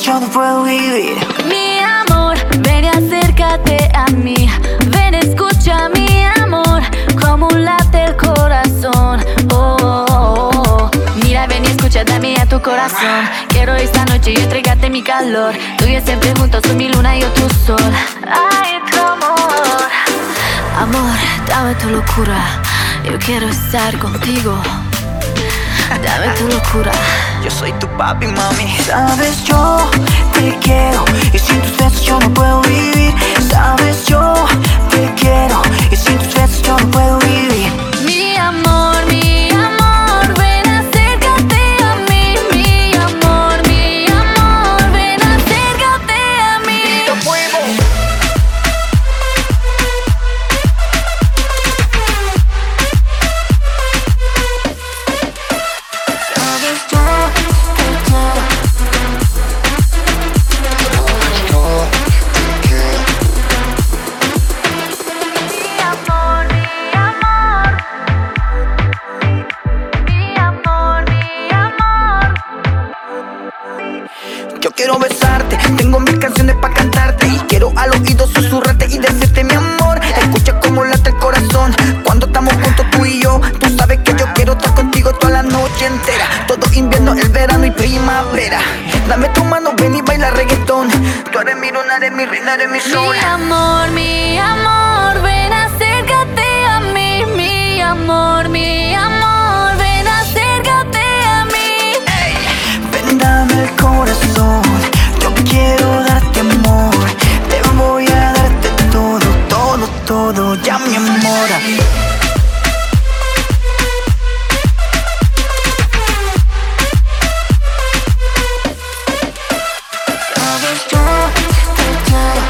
yo no puedo vivir. Mi amor, ven y acércate a mí. Ven, escucha mi amor, como late el corazón. Oh, oh, oh, oh. Mira, ven y escucha, dame a tu corazón. Quiero esta noche yo entregarte mi calor. Tú y yo siempre juntos, tú mi luna y yo tu sol. Ay, tu amor. Amor, dame tu locura. Yo quiero estar contigo. Dame tu locura. Yo soy tu papi, mami. Sabes, yo te quiero y sin tus besos yo no puedo vivir. Sabes, yo te quiero y sin tus besos yo no puedo vivir. Mi amor, ven acércate a mí. Mi amor, ven acércate a mí. Yo puedo. Sabes, yo te quiero. Mi amor, mi amor, mi amor. Yo quiero besarte, tengo mil canciones pa' cantarte y quiero al oído susurrarte y decirte mi amor. Escucha cómo late el corazón cuando estamos juntos tú y yo. Tú sabes que yo quiero estar contigo toda la noche entera. Todo invierno, el verano y primavera. Dame tu mano, ven y baila reggaetón. Tú eres mi luna, eres mi reina, eres mi sol. Mi amor, ven acércate a mí. Mi amor, ven acércate a mí. Ven, dame el corazón. Yo quiero darte amor. Te voy a darte todo, todo, todo. Ya mi amor. Sabes, yo te quiero.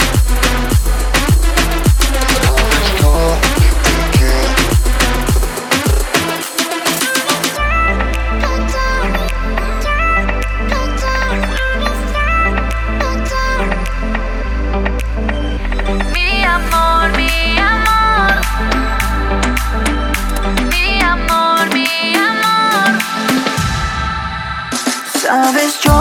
Mi amor, mi amor. Mi amor, mi amor. Sabes, yo